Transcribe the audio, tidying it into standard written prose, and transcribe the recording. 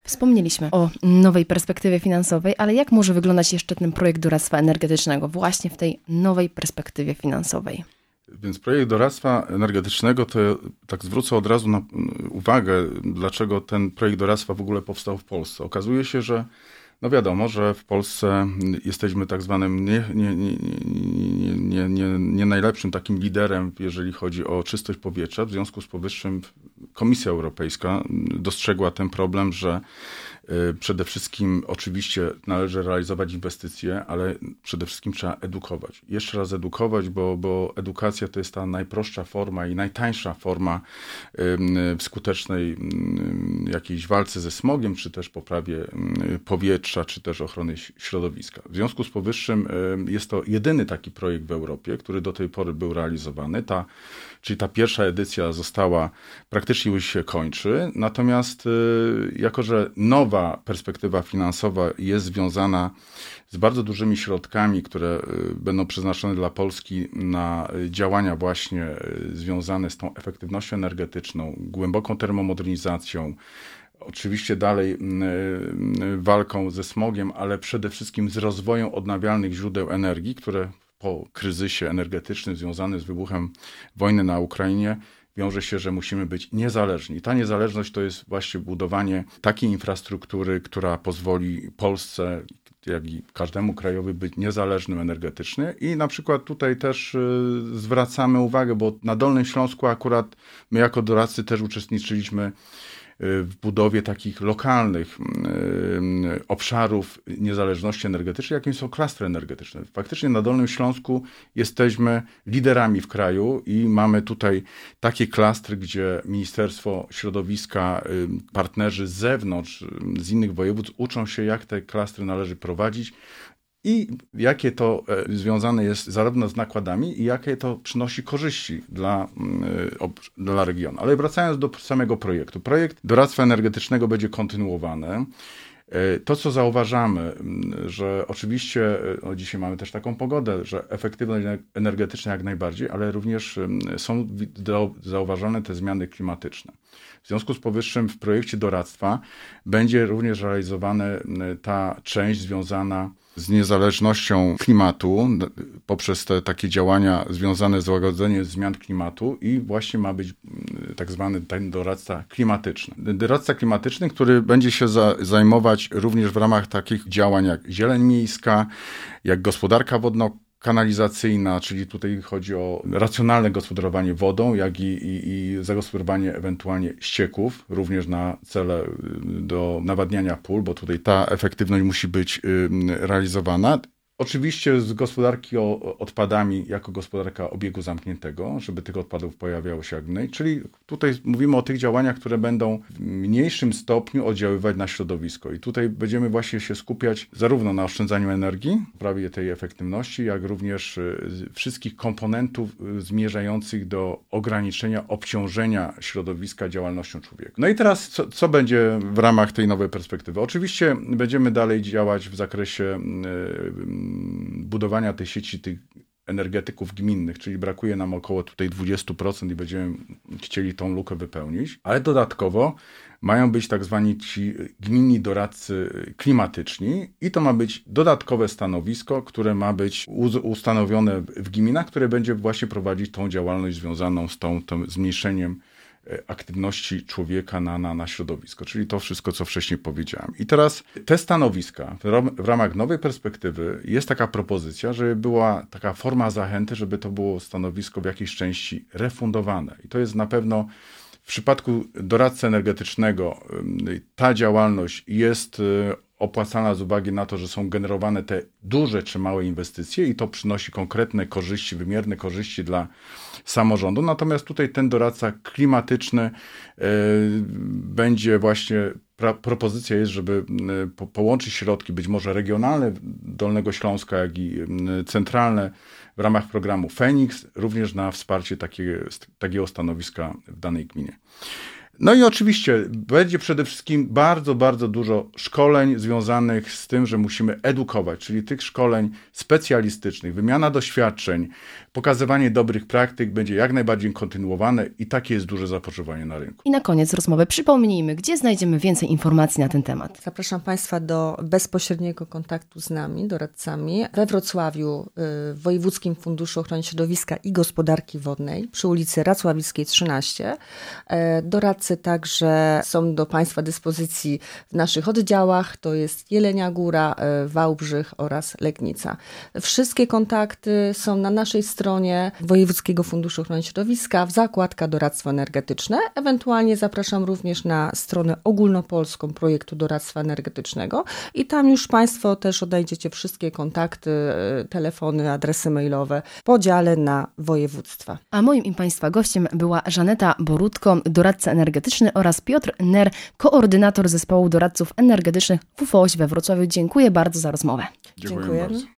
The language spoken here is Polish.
Wspomnieliśmy o nowej perspektywie finansowej, ale jak może wyglądać jeszcze ten projekt doradztwa energetycznego właśnie w tej nowej perspektywie finansowej? Więc projekt doradztwa energetycznego, to tak zwrócę od razu na uwagę, dlaczego ten projekt doradztwa w ogóle powstał w Polsce. Okazuje się, że no wiadomo, że w Polsce jesteśmy tak zwanym nie najlepszym takim liderem, jeżeli chodzi o czystość powietrza. W związku z powyższym Komisja Europejska dostrzegła ten problem, że przede wszystkim oczywiście należy realizować inwestycje, ale przede wszystkim trzeba edukować. Jeszcze raz edukować, bo edukacja to jest ta najprostsza forma i najtańsza forma w skutecznej jakiejś walce ze smogiem, czy też poprawie powietrza, czy też ochrony środowiska. W związku z powyższym jest to jedyny taki projekt w Europie, który do tej pory był realizowany. Czyli ta pierwsza edycja praktycznie już się kończy. Natomiast jako że nowa perspektywa finansowa jest związana z bardzo dużymi środkami, które będą przeznaczone dla Polski na działania właśnie związane z tą efektywnością energetyczną, głęboką termomodernizacją, oczywiście dalej walką ze smogiem, ale przede wszystkim z rozwojem odnawialnych źródeł energii, które po kryzysie energetycznym związanym z wybuchem wojny na Ukrainie wiąże się, że musimy być niezależni. I ta niezależność to jest właśnie budowanie takiej infrastruktury, która pozwoli Polsce, jak i każdemu krajowi być niezależnym energetycznie. I na przykład tutaj też zwracamy uwagę, bo na Dolnym Śląsku akurat my jako doradcy też uczestniczyliśmy w budowie takich lokalnych obszarów niezależności energetycznej, jakim są klastry energetyczne. Faktycznie na Dolnym Śląsku jesteśmy liderami w kraju i mamy tutaj takie klastry, gdzie Ministerstwo Środowiska, partnerzy z zewnątrz, z innych województw uczą się, jak te klastry należy prowadzić i jakie to związane jest zarówno z nakładami i jakie to przynosi korzyści dla regionu. Ale wracając do samego projektu. Projekt doradztwa energetycznego będzie kontynuowany. To, co zauważamy, że oczywiście dzisiaj mamy też taką pogodę, że efektywność energetyczna jak najbardziej, ale również są zauważone te zmiany klimatyczne. W związku z powyższym w projekcie doradztwa będzie również realizowana ta część związana z niezależnością klimatu poprzez te takie działania związane z łagodzeniem zmian klimatu i właśnie ma być tak zwany ten doradca klimatyczny. Doradca klimatyczny, który będzie się zajmować również w ramach takich działań jak zieleń miejska, jak gospodarka wodno-kanalizacyjna, czyli tutaj chodzi o racjonalne gospodarowanie wodą, jak i zagospodarowanie ewentualnie ścieków, również na cele do nawadniania pól, bo tutaj ta efektywność musi być realizowana. Oczywiście z gospodarki odpadami jako gospodarka obiegu zamkniętego, żeby tych odpadów pojawiało się jak mniej. Czyli tutaj mówimy o tych działaniach, które będą w mniejszym stopniu oddziaływać na środowisko. I tutaj będziemy właśnie się skupiać zarówno na oszczędzaniu energii, poprawie tej efektywności, jak również wszystkich komponentów zmierzających do ograniczenia obciążenia środowiska działalnością człowieka. No i teraz co będzie w ramach tej nowej perspektywy? Oczywiście będziemy dalej działać w zakresie budowania tej sieci tych energetyków gminnych, czyli brakuje nam około tutaj 20% i będziemy chcieli tą lukę wypełnić, ale dodatkowo mają być tak zwani ci gminni doradcy klimatyczni i to ma być dodatkowe stanowisko, które ma być ustanowione w gminach, które będzie właśnie prowadzić tą działalność związaną z tym zmniejszeniem aktywności człowieka na środowisko, czyli to wszystko, co wcześniej powiedziałem. I teraz te stanowiska w ramach nowej perspektywy jest taka propozycja, żeby była taka forma zachęty, żeby to było stanowisko w jakiejś części refundowane. I to jest na pewno w przypadku doradcy energetycznego ta działalność jest opłacalna z uwagi na to, że są generowane te duże czy małe inwestycje i to przynosi konkretne korzyści, wymierne korzyści dla samorządu. Natomiast tutaj ten doradca klimatyczny będzie właśnie, propozycja jest, żeby połączyć środki, być może regionalne Dolnego Śląska, jak i centralne w ramach programu Feniks, również na wsparcie takiego stanowiska w danej gminie. No i oczywiście będzie przede wszystkim bardzo, bardzo dużo szkoleń związanych z tym, że musimy edukować, czyli tych szkoleń specjalistycznych, wymiana doświadczeń, pokazywanie dobrych praktyk będzie jak najbardziej kontynuowane i takie jest duże zapotrzebowanie na rynku. I na koniec rozmowy przypomnijmy, gdzie znajdziemy więcej informacji na ten temat. Zapraszam Państwa do bezpośredniego kontaktu z nami, doradcami. We Wrocławiu w Wojewódzkim Funduszu Ochrony Środowiska i Gospodarki Wodnej przy ulicy Racławickiej 13. Doradcy także są do Państwa dyspozycji w naszych oddziałach, to jest Jelenia Góra, Wałbrzych oraz Legnica. Wszystkie kontakty są na naszej stronie Wojewódzkiego Funduszu Ochrony Środowiska, w zakładka Doradztwo Energetyczne. Ewentualnie zapraszam również na stronę ogólnopolską projektu doradztwa energetycznego i tam już Państwo też odnajdziecie wszystkie kontakty, telefony, adresy mailowe w podziale na województwa. A moim i Państwa gościem była Żaneta Borutko, doradca energetyczny oraz Piotr Ner, koordynator zespołu doradców energetycznych WFOŚ we Wrocławiu. Dziękuję bardzo za rozmowę. Dziękuję bardzo.